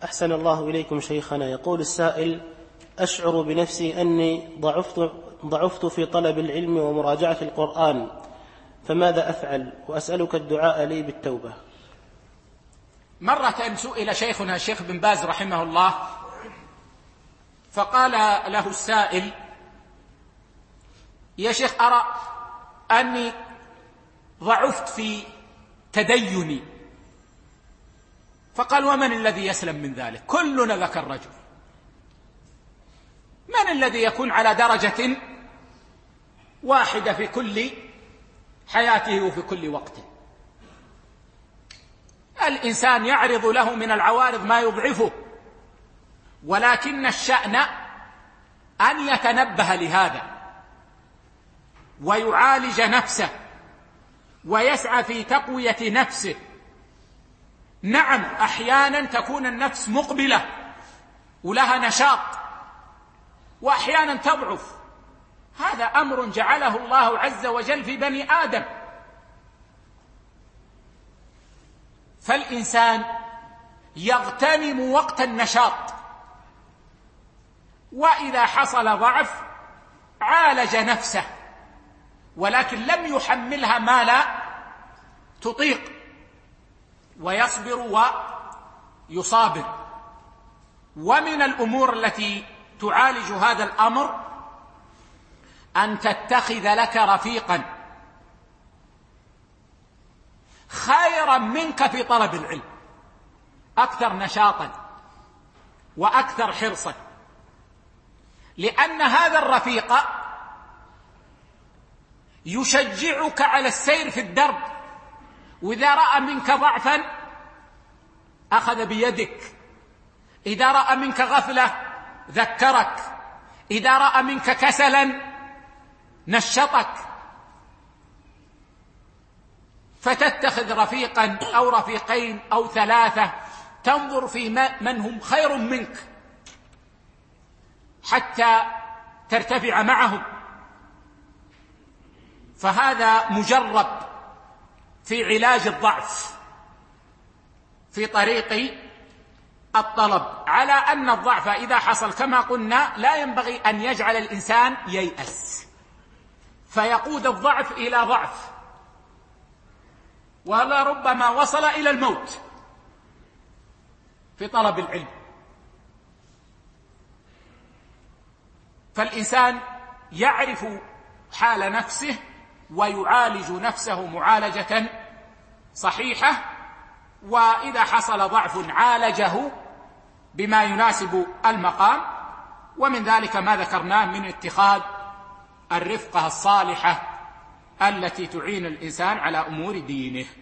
أحسن الله إليكم شيخنا. يقول السائل: أشعر بنفسي أني ضعفت في طلب العلم ومراجعة القرآن، فماذا أفعل؟ وأسألك الدعاء لي بالتوبة. مرة سئل شيخنا الشيخ بن باز رحمه الله، فقال له السائل: يا شيخ، أرى أني ضعفت في تديني. فقال: ومن الذي يسلم من ذلك؟ كلنا ذاك الرجل. من الذي يكون على درجة واحدة في كل حياته وفي كل وقت؟ الإنسان يعرض له من العوارض ما يضعفه، ولكن الشأن أن يتنبه لهذا ويعالج نفسه ويسعى في تقوية نفسه. نعم، أحيانا تكون النفس مقبلة ولها نشاط، وأحيانا تضعف. هذا أمر جعله الله عز وجل في بني آدم. فالإنسان يغتنم وقت النشاط، وإذا حصل ضعف عالج نفسه، ولكن لم يحملها ما لا تطيق، ويصبر ويصابر. ومن الأمور التي تعالج هذا الأمر أن تتخذ لك رفيقا خيرا منك في طلب العلم، أكثر نشاطا وأكثر حرصا، لأن هذا الرفيق يشجعك على السير في الدرب، وإذا رأى منك ضعفا أخذ بيدك، إذا رأى منك غفلة ذكرك، إذا رأى منك كسلا نشطك. فتتخذ رفيقا أو رفيقين أو ثلاثة، تنظر في من هم خير منك حتى ترتفع معهم. فهذا مجرب في علاج الضعف في طريق الطلب، على أن الضعف إذا حصل كما قلنا لا ينبغي أن يجعل الإنسان ييأس فيقود الضعف إلى ضعف، ولربما وصل إلى الموت في طلب العلم. فالإنسان يعرف حال نفسه ويعالج نفسه معالجة صحيحة، وإذا حصل ضعف عالجه بما يناسب المقام. ومن ذلك ما ذكرناه من اتخاذ الرفقة الصالحة التي تعين الإنسان على أمور دينه.